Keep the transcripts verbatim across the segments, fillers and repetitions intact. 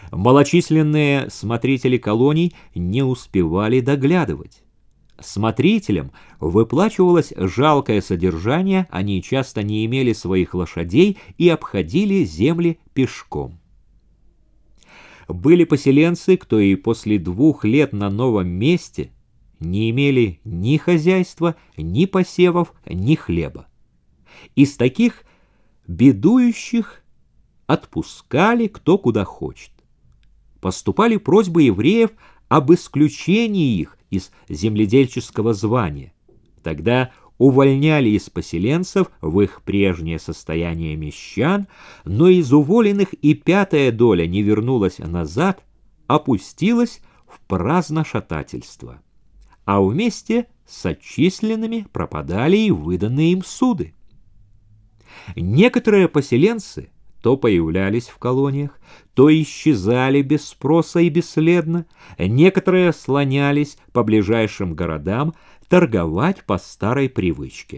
Малочисленные смотрители колоний не успевали доглядывать. Смотрителям выплачивалось жалкое содержание, они часто не имели своих лошадей и обходили земли пешком. Были поселенцы, кто и после двух лет на новом месте не имели ни хозяйства, ни посевов, ни хлеба. Из таких бедующих отпускали кто куда хочет. Поступали просьбы евреев об исключении их из земледельческого звания. Тогда увольняли из поселенцев в их прежнее состояние мещан, но из уволенных и пятая доля не вернулась назад, опустилась в праздношатательство. А вместе с отчисленными пропадали и выданные им суды. Некоторые поселенцы то появлялись в колониях, то исчезали без спроса и бесследно, некоторые слонялись по ближайшим городам торговать по старой привычке.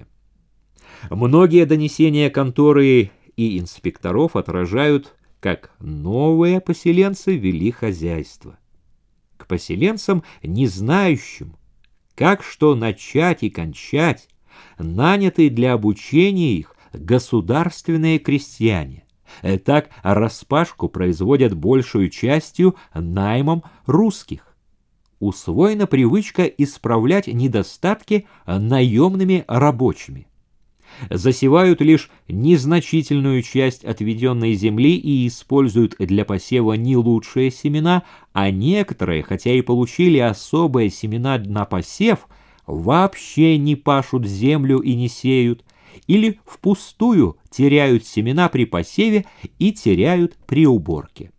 Многие донесения конторы и инспекторов отражают, как новые поселенцы вели хозяйство. К поселенцам, не знающим, как что начать и кончать, нанятые для обучения их государственные крестьяне. Так распашку производят большую частью наймом русских. Усвоена привычка исправлять недостатки наемными рабочими. Засевают лишь незначительную часть отведенной земли и используют для посева не лучшие семена, а некоторые, хотя и получили особые семена на посев, вообще не пашут землю и не сеют, или впустую теряют семена при посеве и теряют при уборке.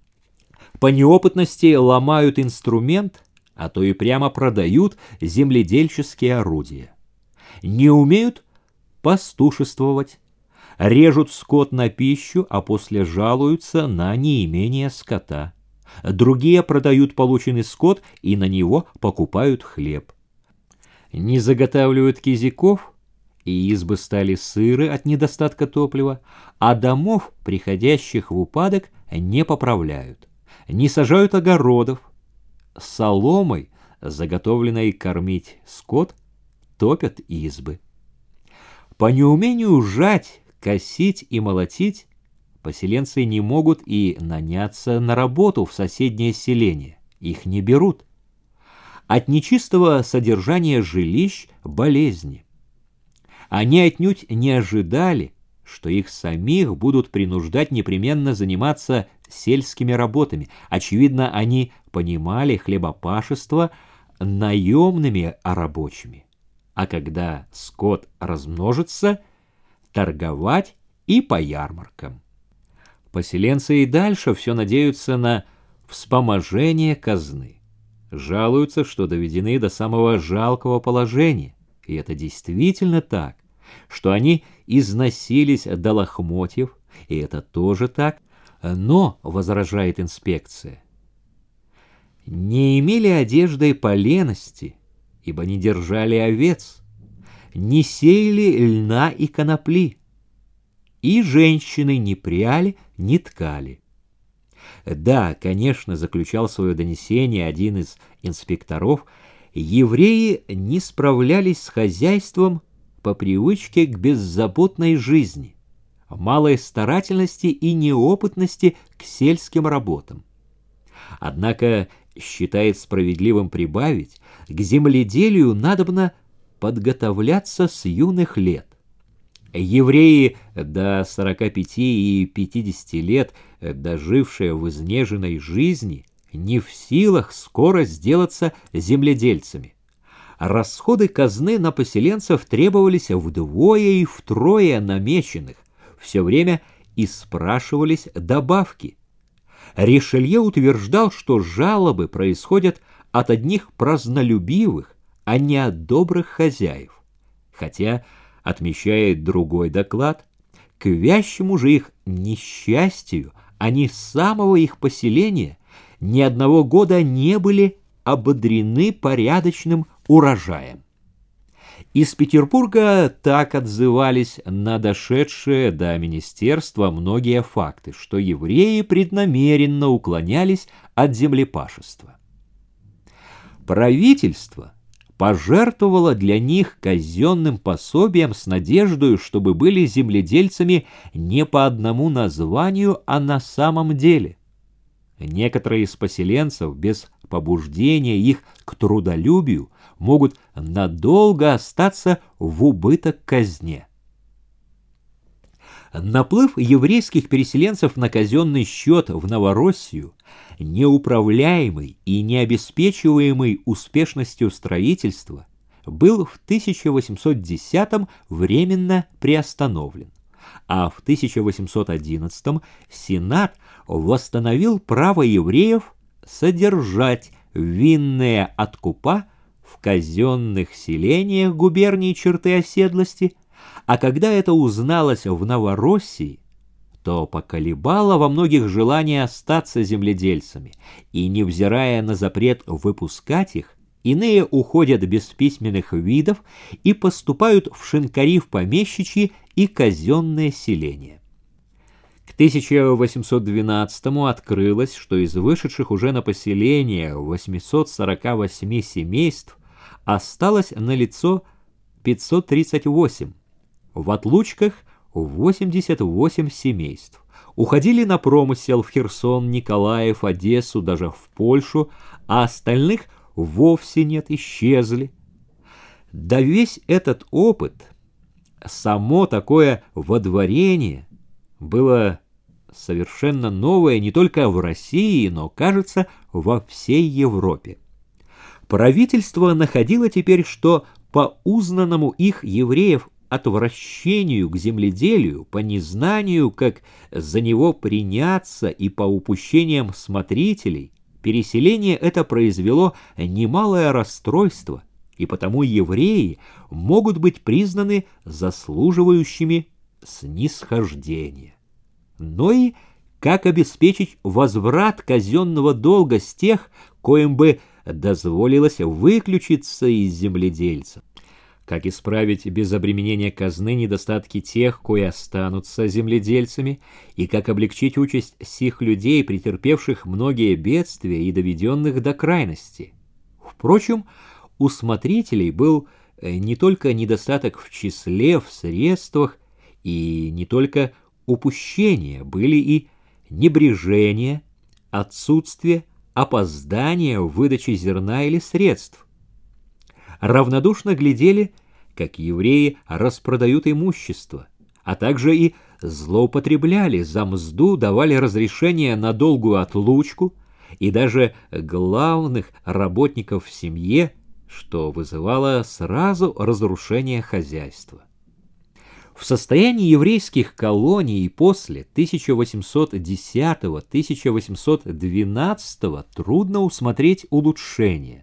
По неопытности ломают инструмент, а то и прямо продают земледельческие орудия. Не умеют пастушествовать, режут скот на пищу, а после жалуются на неимение скота. Другие продают полученный скот и на него покупают хлеб. Не заготавливают кизиков, и избы стали сыры от недостатка топлива, а домов, приходящих в упадок, не поправляют, не сажают огородов, соломой, заготовленной кормить скот, топят избы. По неумению жать, косить и молотить поселенцы не могут и наняться на работу в соседнее селение, их не берут. От нечистого содержания жилищ болезни. Они отнюдь не ожидали, что их самих будут принуждать непременно заниматься сельскими работами. Очевидно, они понимали хлебопашество наемными рабочими. А когда скот размножится, торговать и по ярмаркам. Поселенцы и дальше все надеются на вспоможение казны. Жалуются, что доведены до самого жалкого положения. И это действительно так, что они износились до лохмотьев, и это тоже так, но, возражает инспекция, не имели одежды по лености, ибо не держали овец, не сеяли льна и конопли, и женщины не пряли, не ткали. Да, конечно, заключал свое донесение один из инспекторов, евреи не справлялись с хозяйством по привычке к беззаботной жизни, малой старательности и неопытности к сельским работам. Однако считает справедливым прибавить, к земледелию надобно подготовляться с юных лет. Евреи до сорока пяти и пятидесяти лет, дожившие в изнеженной жизни, не в силах скоро сделаться земледельцами. Расходы казны на поселенцев требовались вдвое и втрое намеченных, все время и спрашивались добавки. Ришелье утверждал, что жалобы происходят от одних празднолюбивых, а не от добрых хозяев, хотя, отмечает другой доклад, к вящему же их несчастью они с самого их поселения ни одного года не были ободрены порядочным урожаем. Из Петербурга так отзывались на дошедшие до министерства многие факты, что евреи преднамеренно уклонялись от землепашества. Правительство пожертвовало для них казенным пособием с надеждой, чтобы были земледельцами не по одному названию, а на самом деле. Некоторые из поселенцев без побуждения их к трудолюбию могут надолго остаться в убыток казне. Наплыв еврейских переселенцев на казенный счет в Новороссию, неуправляемый и необеспечиваемый успешностью строительства, был в тысяча восемьсот десятом временно приостановлен, а в тысяча восемьсот одиннадцатом Сенат восстановил право евреев содержать винные откупа в казенных селениях губернии черты оседлости, а когда это узналось в Новороссии, то поколебало во многих желание остаться земледельцами, и, невзирая на запрет выпускать их, иные уходят без письменных видов и поступают в шинкари в помещичьи и казенные селения. К тысяча восемьсот двенадцатому открылось, что из вышедших уже на поселение восемьсот сорока восьми семейств осталось налицо пятьсот тридцать восемь, в отлучках восемьдесят восемь семейств. Уходили на промысел в Херсон, Николаев, Одессу, даже в Польшу, а остальных вовсе нет, исчезли. Да весь этот опыт, само такое водворение было совершенно новое не только в России, но, кажется, во всей Европе. Правительство находило теперь, что по узнанному их евреев отвращению к земледелию, по незнанию, как за него приняться, и по упущениям смотрителей, переселение это произвело немалое расстройство, и потому евреи могут быть признаны заслуживающими снисхождения. Но и как обеспечить возврат казенного долга с тех, коим бы дозволилось выключиться из земледельцев? Как исправить без обременения казны недостатки тех, кои останутся земледельцами, и как облегчить участь сих людей, претерпевших многие бедствия и доведенных до крайности? Впрочем, у смотрителей был не только недостаток в числе, в средствах, и не только упущения, были и небрежение, отсутствие, опоздание в выдаче зерна или средств. Равнодушно глядели, как евреи распродают имущество, а также и злоупотребляли, за мзду давали разрешение на долгую отлучку, и даже главных работников в семье, что вызывало сразу разрушение хозяйства. В состоянии еврейских колоний после тысяча восемьсот десятого — тысяча восемьсот двенадцатого трудно усмотреть улучшение.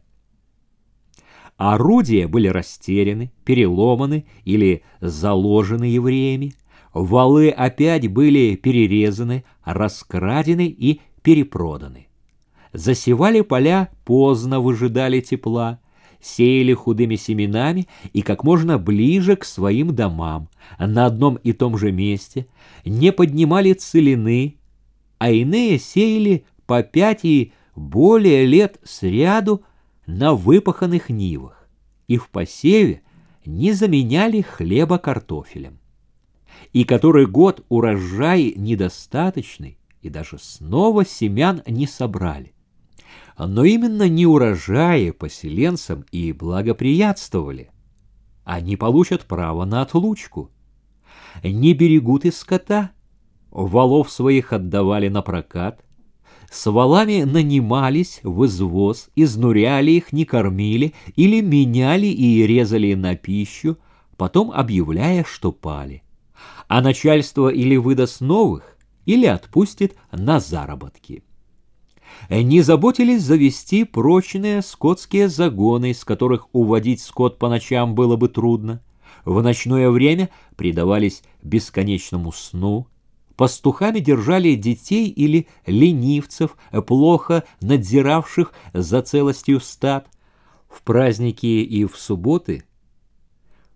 Орудия были растеряны, переломаны или заложены евреями, валы опять были перерезаны, раскрадены и перепроданы. Засевали поля, поздно выжидали тепла, сеяли худыми семенами и как можно ближе к своим домам, на одном и том же месте, не поднимали целины, а иные сеяли по пять и более лет сряду на выпаханных нивах, и в посеве не заменяли хлеба картофелем. И который год урожай недостаточный, и даже снова семян не собрали. Но именно неурожаи поселенцам и благоприятствовали. Они получат право на отлучку. Не берегут и скота, валов своих отдавали на прокат, с валами нанимались в извоз, изнуряли их, не кормили или меняли и резали на пищу, потом объявляя, что пали. А начальство или выдаст новых, или отпустит на заработки. Не заботились завести прочные скотские загоны, из которых уводить скот по ночам было бы трудно. В ночное время предавались бесконечному сну. Пастухами держали детей или ленивцев, плохо надзиравших за целостью стад. В праздники и в субботы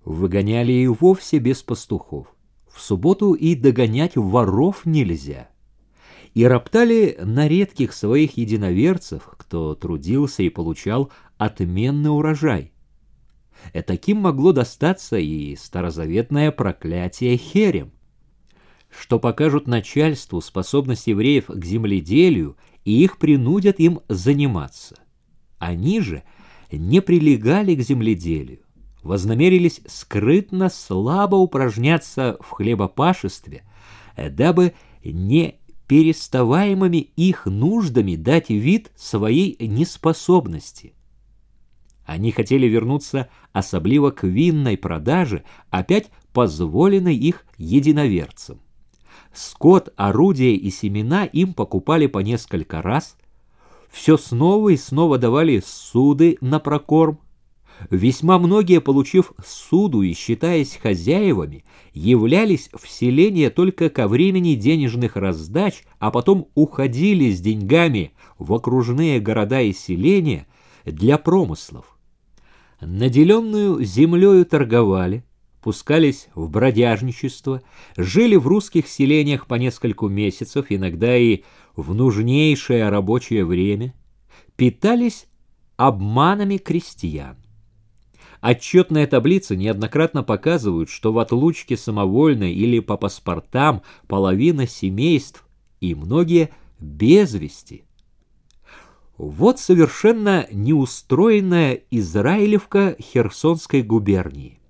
выгоняли и вовсе без пастухов. В субботу и догонять воров нельзя. И роптали на редких своих единоверцев, кто трудился и получал отменный урожай. И таким могло достаться и старозаветное проклятие херем, что покажут начальству способность евреев к земледелию и их принудят им заниматься. Они же не прилегали к земледелию, вознамерились скрытно слабо упражняться в хлебопашестве, дабы не переставаемыми их нуждами дать вид своей неспособности. Они хотели вернуться особливо к винной продаже, опять позволенной их единоверцам. Скот, орудия и семена им покупали по несколько раз, все снова и снова давали суды на прокорм. Весьма многие, получив суду и считаясь хозяевами, являлись в селение только ко времени денежных раздач, а потом уходили с деньгами в окружные города и селения для промыслов. Наделенную землею торговали, пускались в бродяжничество, жили в русских селениях по нескольку месяцев, иногда и в нужнейшее рабочее время, питались обманами крестьян. Отчетные таблицы неоднократно показывают, что в отлучке самовольной или по паспортам половина семейств и многие без вести. Вот совершенно неустроенная Израилевка Херсонской губернии.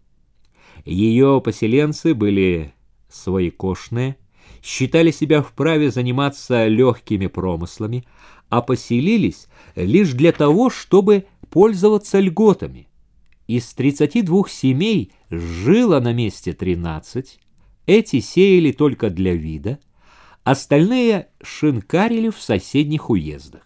Ее поселенцы были своекошные, считали себя вправе заниматься легкими промыслами, а поселились лишь для того, чтобы пользоваться льготами. Из тридцати двух семей жило на месте тринадцать, эти сеяли только для вида, остальные шинкарили в соседних уездах.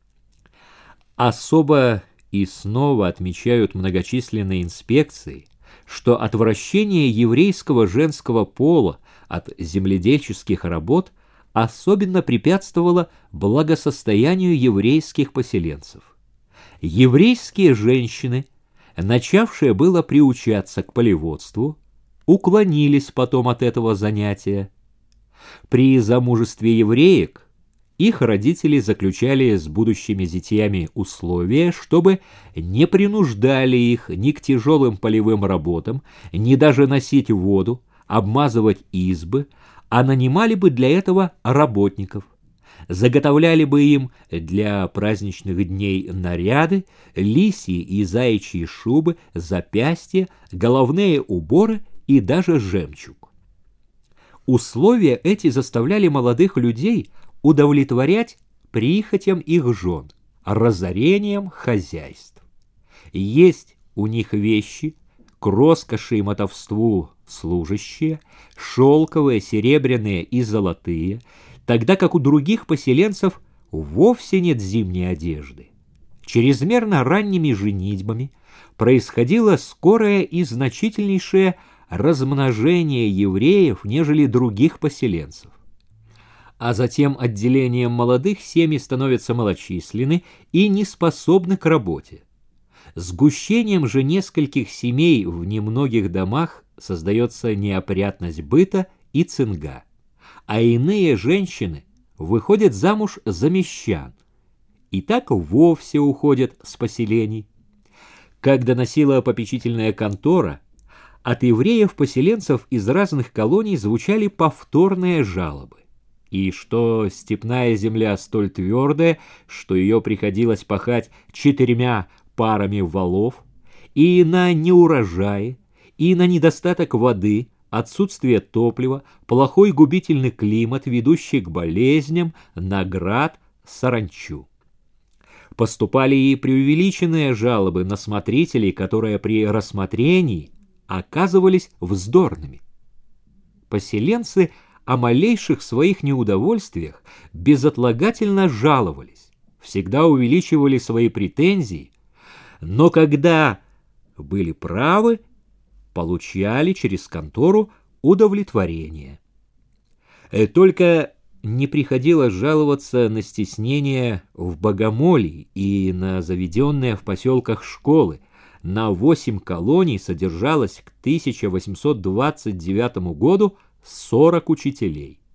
Особо и снова отмечают многочисленные инспекции, что отвращение еврейского женского пола от земледельческих работ особенно препятствовало благосостоянию еврейских поселенцев. Еврейские женщины, начавшие было приучаться к полеводству, уклонились потом от этого занятия. При замужестве евреек их родители заключали с будущими зятьями условия, чтобы не принуждали их ни к тяжелым полевым работам, ни даже носить воду, обмазывать избы, а нанимали бы для этого работников. Заготовляли бы им для праздничных дней наряды, лисьи и заячьи шубы, запястья, головные уборы и даже жемчуг. Условия эти заставляли молодых людей удовлетворять прихотям их жен, разорением хозяйств. Есть у них вещи, к роскоши и мотовству служащие, шелковые, серебряные и золотые, тогда как у других поселенцев вовсе нет зимней одежды. Чрезмерно ранними женитьбами происходило скорое и значительнейшее размножение евреев, нежели других поселенцев. А затем отделением молодых семьи становятся малочисленны и неспособны к работе. Сгущением же нескольких семей в немногих домах создается неопрятность быта и цинга, а иные женщины выходят замуж за мещан и так вовсе уходят с поселений. Как доносила попечительная контора, от евреев-поселенцев из разных колоний звучали повторные жалобы, и что степная земля столь твердая, что ее приходилось пахать четырьмя парами валов, и на неурожаи, и на недостаток воды, отсутствие топлива, плохой губительный климат, ведущий к болезням, наград, саранчу. Поступали и преувеличенные жалобы на смотрителей, которые при рассмотрении оказывались вздорными. Поселенцы о малейших своих неудовольствиях безотлагательно жаловались, всегда увеличивали свои претензии, но когда были правы, получали через контору удовлетворение. Только не приходилось жаловаться на стеснение в богомолии и на заведенные в поселках школы, на восемь колоний содержалось к тысяча восемьсот двадцать девятому году сорок учителей.